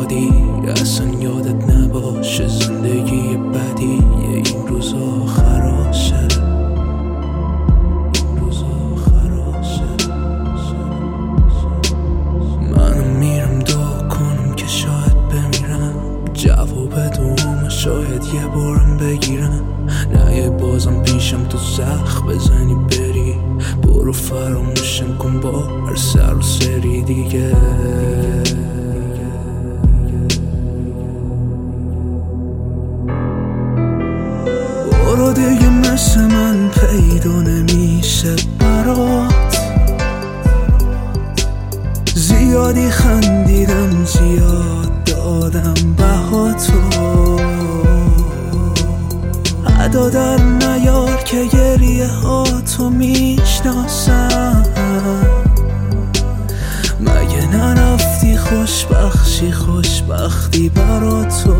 دادی اصلا یادت نباشه زندگی بدی این روزا خراشه منم میرم دعا کنم که شاید بمیرم جواب دوم شاید یه بارم بگیرم نه بازم پیشم تو زخم بزنی بری برو فراموشم کن با هر سر و سری دیگه برو دیگه مثل من پیدا نمیشه برات زیادی خندیدم زیاد دادم بها تو ادا در نیار که گریه ها تو میشناسم مگه نرفتی خوشبختی برا تو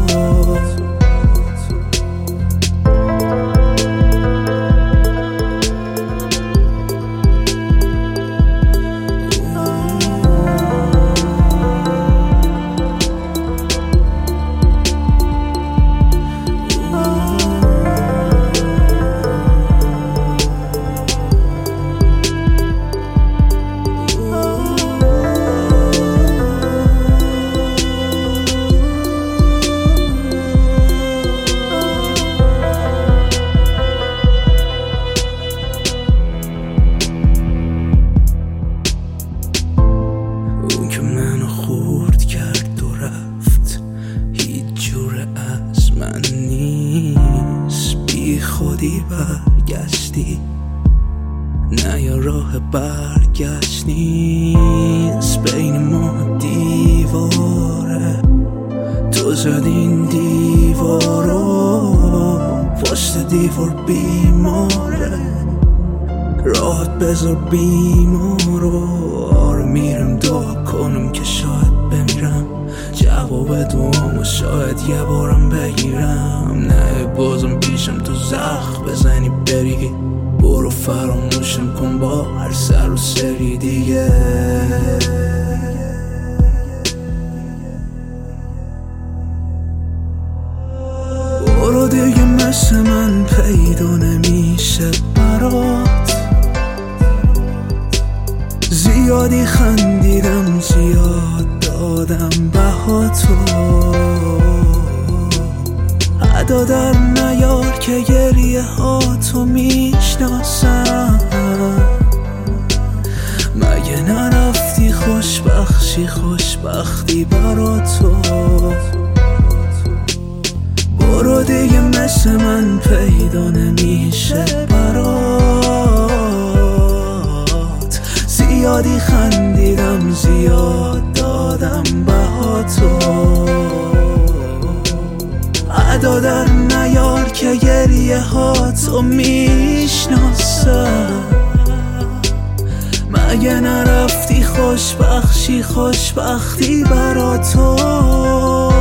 خودی برگشتی نه یا راه برگشت نیست بین ما دیواره تو زدی این دیوارو پشت دیوار بیماره راحت بذار بیمارو آره میرم دعا کنم که شاید بمیرم جواب دوامو شاید یه بارم بگیرم نه بازم پیشم تو زخم بزنی بری برو فراموشم کن با هر سر و سری دیگه برو دیگه مثل من پیدا نمیشه برات زیادی خندیدم زیاد دادم بها تو ادا در نیار که گریه ها تو میشناسم مگه نرفتی خوشبختی برا تو برو دیگه مثل من پیدا نمیشه برات زیادی خندیدم زیاد دادم بها تو ادا در نیار که گریه ها تو میشناسم مگه نرفتی خوشبختی برا تو